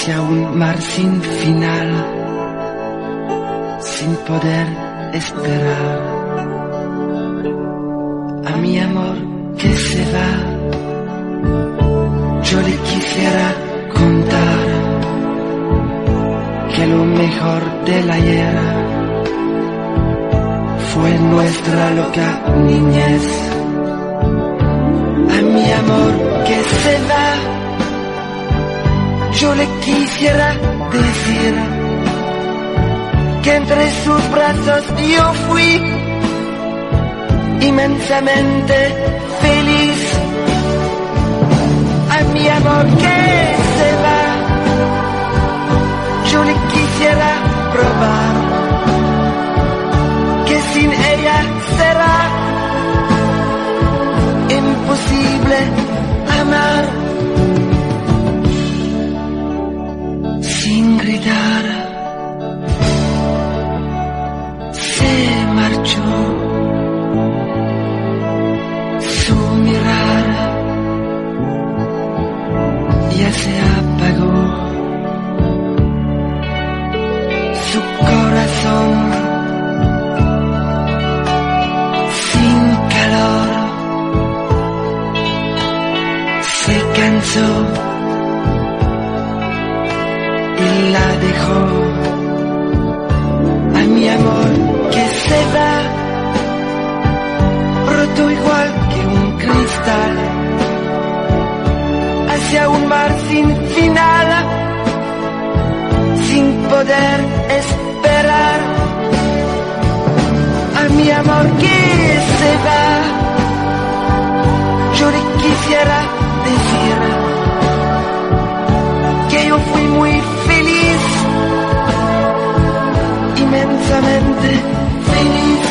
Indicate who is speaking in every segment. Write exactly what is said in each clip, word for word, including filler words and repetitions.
Speaker 1: hacia un mar sin final, sin poder esperar a mi amor que se va. Yo le quisiera contar que lo mejor del ayer fue nuestra loca niñez. A mi amor que se va, yo le quisiera decir que entre sus brazos yo fui inmensamente feliz. A mi amor que se va, yo le quisiera probar que sin ella será imposible amar. Sin gritar se marchó, su mirar ya se apagó, su corazón sin calor se cansó y la dejó. A mi amor que se va, roto igual que un cristal, hacia un mar sin final, sin poder esperar. A mi amor que se va, yo le quisiera decir que yo fui muy feliz, inmensamente feliz.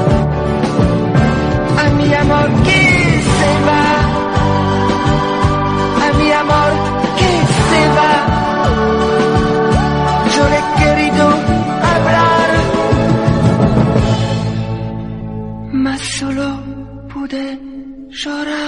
Speaker 1: A mi amor que se va, a mi amor que se va, yo le he querido hablar, mas solo pude llorar.